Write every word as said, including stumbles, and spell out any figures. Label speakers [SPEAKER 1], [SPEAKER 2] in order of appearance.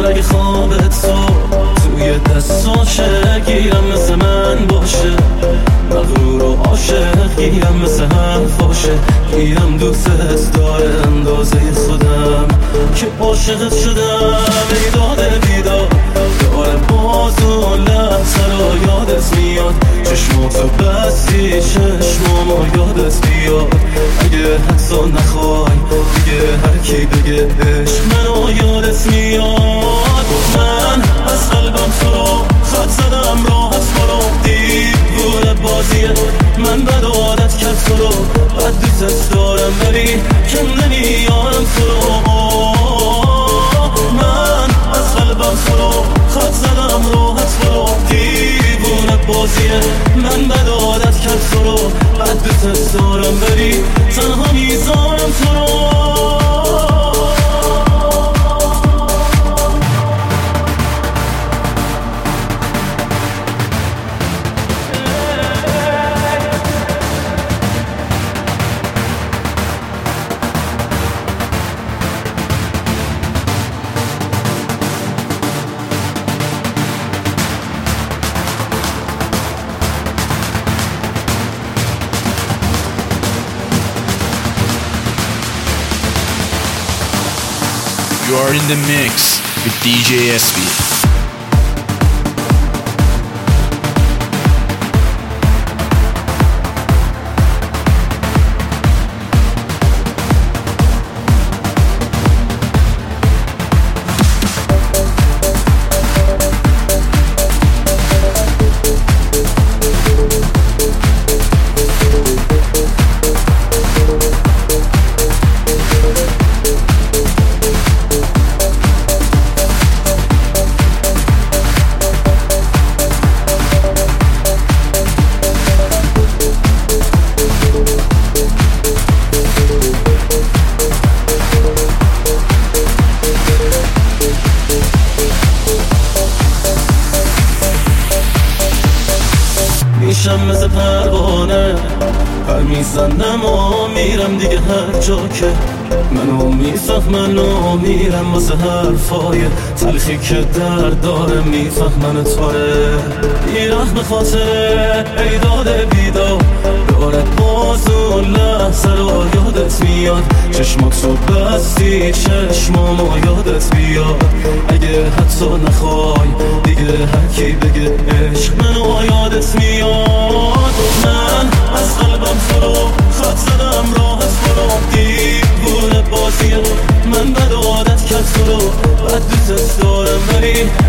[SPEAKER 1] دل اگه خوابت تو توی دستاشه گیرم مثل من باشه، مغرور و عاشق گیرم مثل حرفاشه، گیرم دوستت داره اندازه خودم که عاشقت شدم. ای داده بیدار داره باز و لحظه رو یادت میاد، چشماتو بستی چشمامو یادت بیاد. اگه حتی نخوای دیگه هر کی بگه عشق منو یادت میاد. من از قلبم تو رو خط زدم راحت برو، دیوونه بازیه من بد عادت کرد تو رو، بد دوست دارم ولی کم نمیارم تو رو. من از قلبم تو رو خط زدم راحت برو، دیوونه بازیه من بد عادت کرد تو رو، بد دوست دارم ولی تنها میذارم تو رو.
[SPEAKER 2] You are in the mix with D J S B. میشم مثل پروانه پر میزنم و میرم دیگه هر جا که منو میفهمن و میرم واسه حرفای تلخی که درد داره میفهمن تاره. بیرحم خاطره ای داده بیدار داره باز و لحظه رو یادت میاد، چشماتو بستی چشمامو یادت بیاد. اگه حتی نخوای دیگه هر کی بگه عشق منو یادت میاد. من از قلبم تو رو خط زدم راحت برو، دیوونه بازیه من بد عادت کرد تو رو، بد دوست دارم ولی